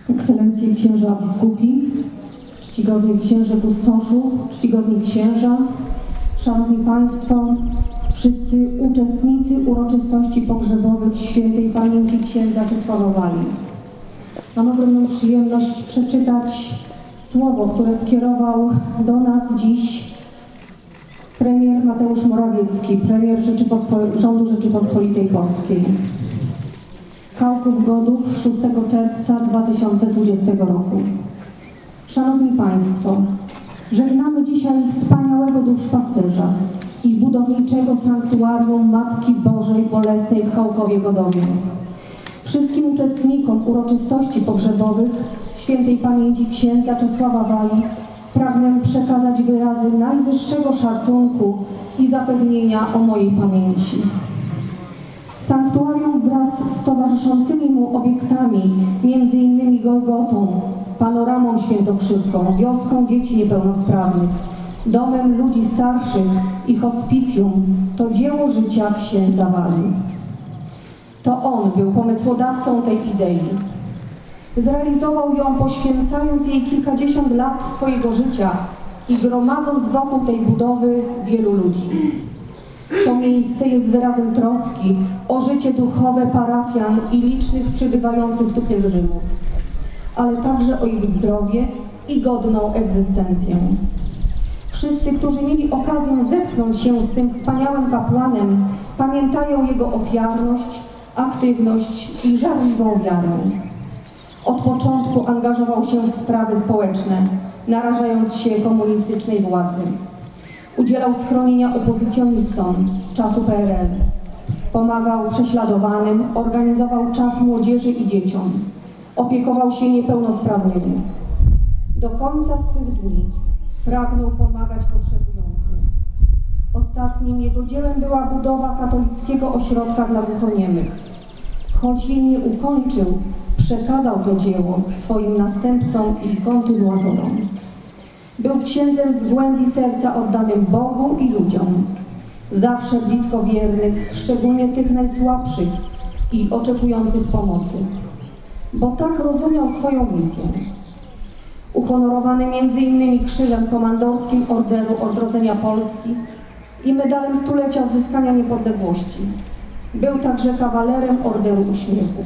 Ekscelencje księża biskupi, czcigodni księże kustoszu, czcigodni księża, szanowni państwo, wszyscy uczestnicy uroczystości pogrzebowych świętej pamięci księdza Czesława Wali. Mam ogromną przyjemność przeczytać słowo, które skierował do nas dziś premier Mateusz Morawiecki, premier rządu Rzeczypospolitej Polskiej. Chałków-Godów 6 czerwca 2020 roku. Szanowni Państwo, żegnamy dzisiaj wspaniałego duszpasterza i budowniczego sanktuarium Matki Bożej Bolesnej w Chałkowie-Godowie. Wszystkim uczestnikom uroczystości pogrzebowych świętej pamięci księdza Czesława Wali pragnę przekazać wyrazy najwyższego szacunku i zapewnienia o mojej pamięci. Sanktuarium wraz z towarzyszącymi mu obiektami, m.in. Golgotą, panoramą świętokrzyską, wioską dzieci niepełnosprawnych, domem ludzi starszych i hospicjum to dzieło życia księdza Wali. To on był pomysłodawcą tej idei. Zrealizował ją, poświęcając jej kilkadziesiąt lat swojego życia i gromadząc wokół tej budowy wielu ludzi. To miejsce jest wyrazem troski o życie duchowe parafian i licznych przybywających tu pielgrzymów, ale także o ich zdrowie i godną egzystencję. Wszyscy, którzy mieli okazję zetknąć się z tym wspaniałym kapłanem, pamiętają jego ofiarność, aktywność i żarliwą wiarę. Od początku angażował się w sprawy społeczne, narażając się komunistycznej władzy. Udzielał schronienia opozycjonistom czasu PRL. Pomagał prześladowanym, organizował czas młodzieży i dzieciom. Opiekował się niepełnosprawnymi. Do końca swych dni pragnął pomagać potrzebującym. Ostatnim jego dziełem była budowa katolickiego ośrodka dla głuchoniemych. Choć jej nie ukończył, przekazał to dzieło swoim następcom i kontynuatorom. Był księdzem z głębi serca oddanym Bogu i ludziom, zawsze blisko wiernych, szczególnie tych najsłabszych i oczekujących pomocy, bo tak rozumiał swoją misję. Uhonorowany m.in. Krzyżem Komandorskim Orderu Odrodzenia Polski i Medalem Stulecia Odzyskania Niepodległości. Był także kawalerem Orderu Uśmiechu.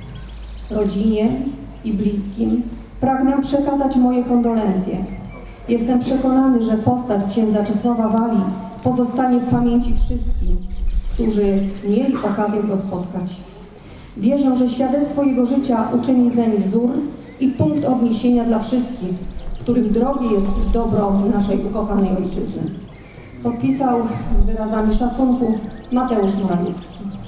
Rodzinie i bliskim pragnę przekazać moje kondolencje. Jestem przekonany, że postać księdza Czesława Wali pozostanie w pamięci wszystkich, którzy mieli okazję go spotkać. Wierzę, że świadectwo jego życia uczyni zeń wzór i punkt odniesienia dla wszystkich, którym drogie jest dobro naszej ukochanej ojczyzny. Podpisał z wyrazami szacunku Mateusz Morawiecki.